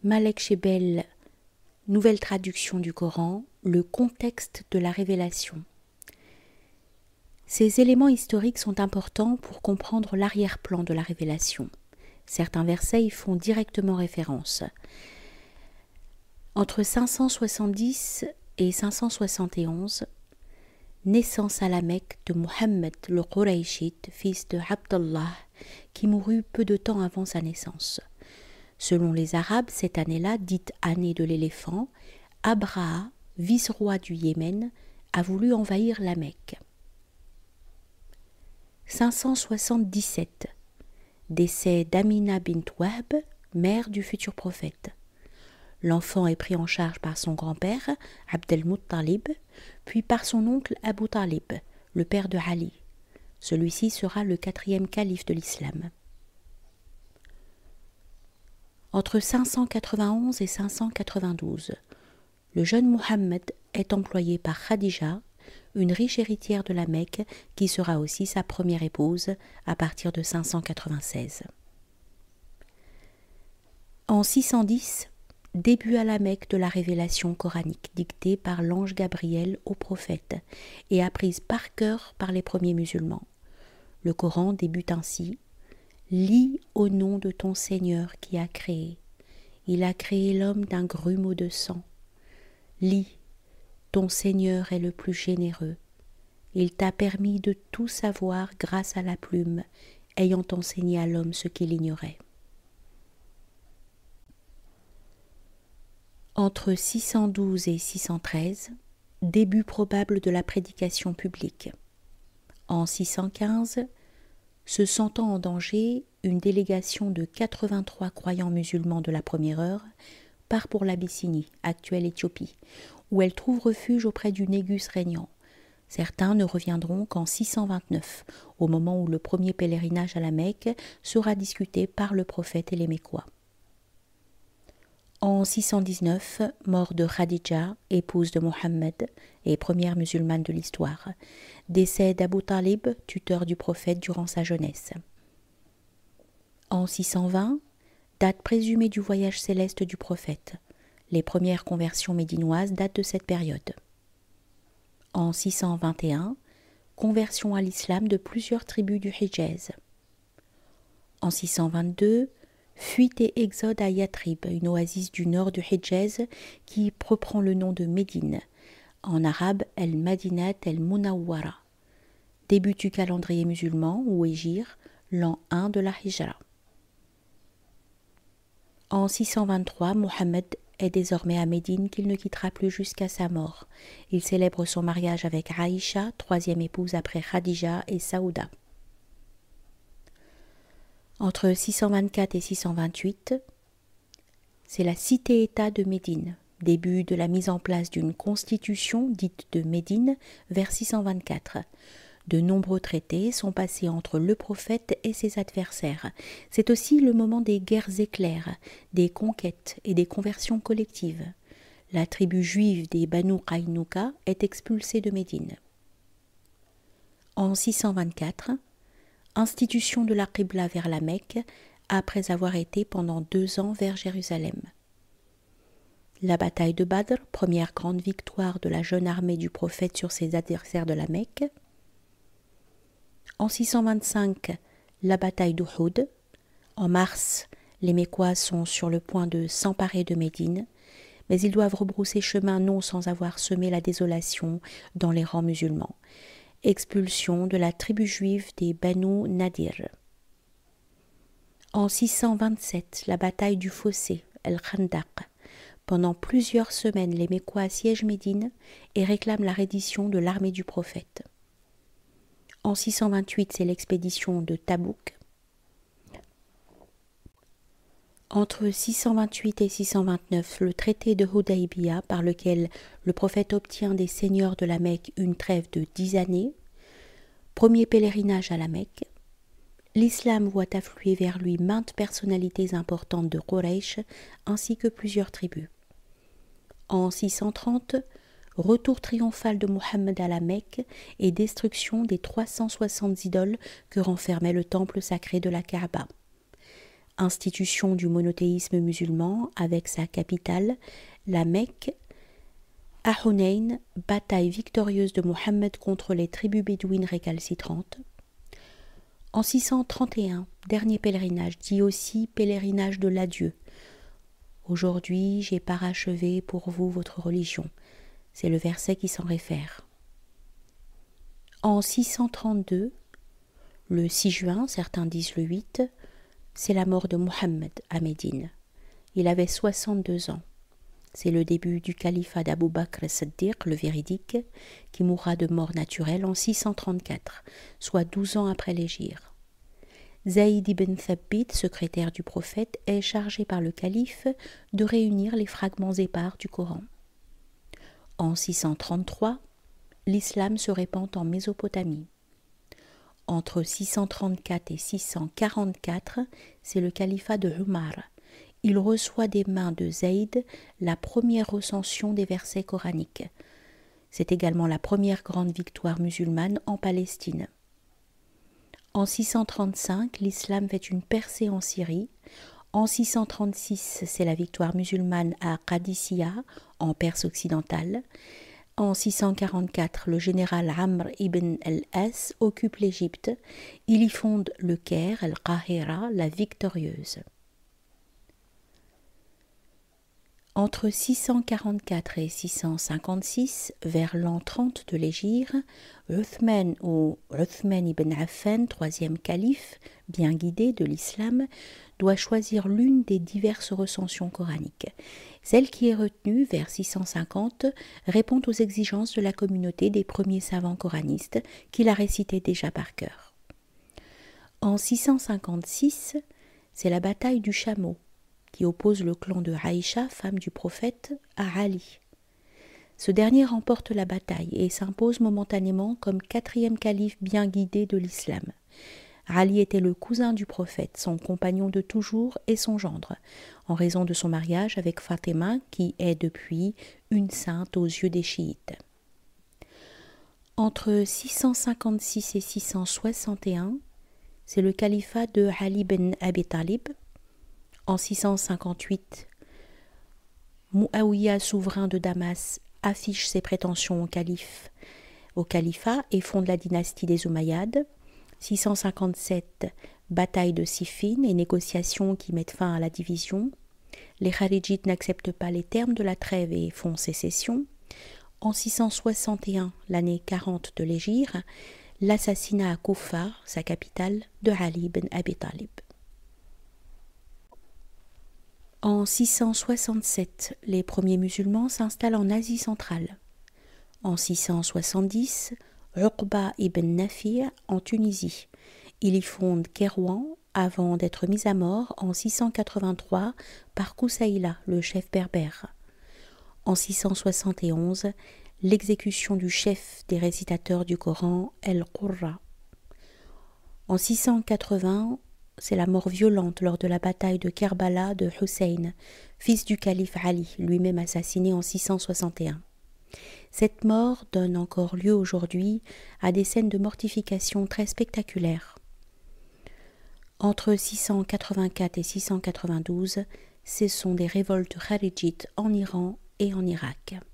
Malek Shebel, nouvelle traduction du Coran, le contexte de la révélation. Ces éléments historiques sont importants pour comprendre l'arrière-plan de la révélation. Certains versets y font directement référence. Entre 570 et 571, naissance à la Mecque de Mohammed le Qurayshite, fils de Abdallah, qui mourut peu de temps avant sa naissance. Selon les Arabes, cette année-là, dite année de l'éléphant, Abraha, vice-roi du Yémen, a voulu envahir la Mecque. 577. Décès d'Amina bint Wahb, mère du futur prophète. L'enfant est pris en charge par son grand-père, Abd al-Muttalib, puis par son oncle Abu Talib, le père de Ali. Celui-ci sera le 4e calife de l'islam. Entre 591 et 592, le jeune Mohammed est employé par Khadija, une riche héritière de la Mecque qui sera aussi sa première épouse à partir de 596. En 610, début à la Mecque de la révélation coranique dictée par l'ange Gabriel au prophète et apprise par cœur par les premiers musulmans. Le Coran débute ainsi: « Lis au nom de ton Seigneur qui a créé. Il a créé l'homme d'un grumeau de sang. Lis, ton Seigneur est le plus généreux. Il t'a permis de tout savoir grâce à la plume, ayant enseigné à l'homme ce qu'il ignorait. » Entre 612 et 613, début probable de la prédication publique. En 615, se sentant en danger, une délégation de 83 croyants musulmans de la première heure part pour l'Abyssinie, actuelle Éthiopie, où elle trouve refuge auprès du Négus régnant. Certains ne reviendront qu'en 629, au moment où le premier pèlerinage à la Mecque sera discuté par le prophète et les Mécois. En 619, mort de Khadija, épouse de Mohammed et première musulmane de l'histoire. Décès d'Abu Talib, tuteur du prophète durant sa jeunesse. En 620, date présumée du voyage céleste du prophète. Les premières conversions médinoises datent de cette période. En 621, conversion à l'islam de plusieurs tribus du Hijaz. En 622, fuite et exode à Yatrib, une oasis du nord du Hijaz qui reprend le nom de Médine. En arabe, El-Madinat El-Munawwara. Début du calendrier musulman ou Hégire, l'an 1 de la Hijra. En 623, Mohammed est désormais à Médine qu'il ne quittera plus jusqu'à sa mort. Il célèbre son mariage avec Aïcha, troisième épouse après Khadija et Saouda. Entre 624 et 628, c'est la cité-État de Médine, début de la mise en place d'une constitution dite de Médine vers 624. De nombreux traités sont passés entre le prophète et ses adversaires. C'est aussi le moment des guerres éclairs, des conquêtes et des conversions collectives. La tribu juive des Banu Qaynuqa est expulsée de Médine. En 624, institution de la Qibla vers la Mecque, après avoir été pendant 2 ans vers Jérusalem. La bataille de Badr, première grande victoire de la jeune armée du prophète sur ses adversaires de la Mecque. En 625, la bataille d'Uhud. En mars, les Mécois sont sur le point de s'emparer de Médine, mais ils doivent rebrousser chemin non sans avoir semé la désolation dans les rangs musulmans. Expulsion de la tribu juive des Banu Nadir. En 627, la bataille du fossé, El-Khandaq. Pendant plusieurs semaines, les Mécois assiègent Médine et réclament la reddition de l'armée du prophète. En 628, c'est l'expédition de Tabouk. Entre 628 et 629, le traité de Hudaybiya, par lequel le prophète obtient des seigneurs de la Mecque une trêve de 10 années. Premier pèlerinage à la Mecque. L'islam voit affluer vers lui maintes personnalités importantes de Quraysh, ainsi que plusieurs tribus. En 630, retour triomphal de Mohammed à la Mecque et destruction des 360 idoles que renfermait le temple sacré de la Kaaba. institution du monothéisme musulman avec sa capitale, la Mecque. À Hunayn, bataille victorieuse de Mohammed contre les tribus bédouines récalcitrantes. En 631, dernier pèlerinage, dit aussi pèlerinage de l'adieu. Aujourd'hui, j'ai parachevé pour vous votre religion. C'est le verset qui s'en réfère. En 632, le 6 juin, certains disent le 8, c'est la mort de Mohammed à Médine. Il avait 62 ans. C'est le début du califat d'Abu Bakr as-Siddiq, le véridique, qui mourra de mort naturelle en 634, soit 12 ans après l'hégire. Zayd ibn Thabit, secrétaire du prophète, est chargé par le calife de réunir les fragments épars du Coran. En 633, l'islam se répand en Mésopotamie. Entre 634 et 644, c'est le califat de Umar. Il reçoit des mains de Zayd la première recension des versets coraniques. C'est également la première grande victoire musulmane en Palestine. En 635, l'islam fait une percée en Syrie. En 636, c'est la victoire musulmane à Qadisiyah, en Perse occidentale. En 644, le général Amr ibn al-As occupe l'Égypte. Il y fonde le Caire, al-Qahira, la victorieuse. Entre 644 et 656, vers l'an 30 de l'hégire, Uthman ou Uthman ibn Affan, troisième calife, bien guidé de l'islam, doit choisir l'une des diverses recensions coraniques. Celle qui est retenue, vers 650, répond aux exigences de la communauté des premiers savants coranistes qui la récitaient déjà par cœur. En 656, c'est la bataille du Chameau, qui oppose le clan de Aïcha, femme du prophète, à Ali. Ce dernier remporte la bataille et s'impose momentanément comme quatrième calife bien guidé de l'islam. Ali était le cousin du prophète, son compagnon de toujours et son gendre, en raison de son mariage avec Fatima, qui est depuis une sainte aux yeux des chiites. Entre 656 et 661, c'est le califat de Ali ben Abi Talib. En 658, Muawiyah, souverain de Damas, affiche ses prétentions au califat et fonde la dynastie des Omeyyades. 657, bataille de Siffin et négociations qui mettent fin à la division. Les Kharijites n'acceptent pas les termes de la trêve et font sécession. En 661, l'année 40 de l'hégire, l'assassinat à Koufa, sa capitale, de Ali ben Abi Talib. En 667, les premiers musulmans s'installent en Asie centrale. En 670, Uqba ibn Nafi' en Tunisie. Il y fonde Kairouan avant d'être mis à mort en 683 par Koussaïla, le chef berbère. En 671, l'exécution du chef des récitateurs du Coran, El-Qurra. En 680, c'est la mort violente lors de la bataille de Kerbala de Hussein, fils du calife Ali, lui-même assassiné en 661. Cette mort donne encore lieu aujourd'hui à des scènes de mortification très spectaculaires. Entre 684 et 692, ce sont des révoltes kharijites en Iran et en Irak.